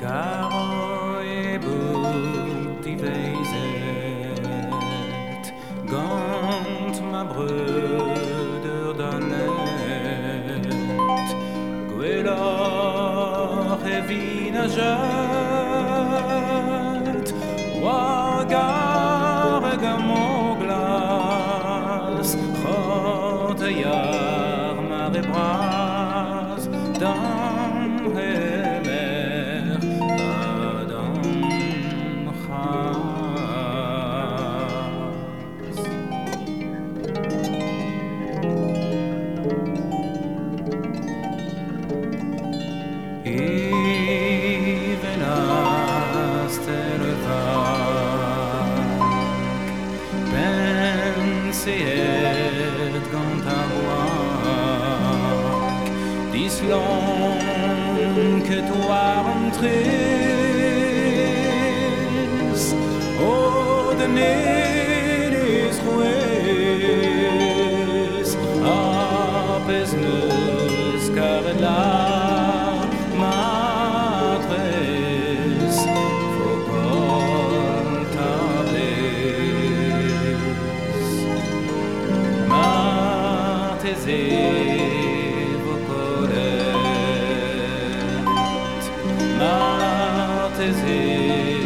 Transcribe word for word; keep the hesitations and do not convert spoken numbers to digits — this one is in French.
Caro e buti vezet, gant ma brøder dannet, gwellor e vinaget, wagar e gamoglas, chot e yar mar e bras, dam hemer, adam chas. Even as tervak, pense et gant a boak, dis long que toi rentres, o de nenes rues, apes neus carla. Martes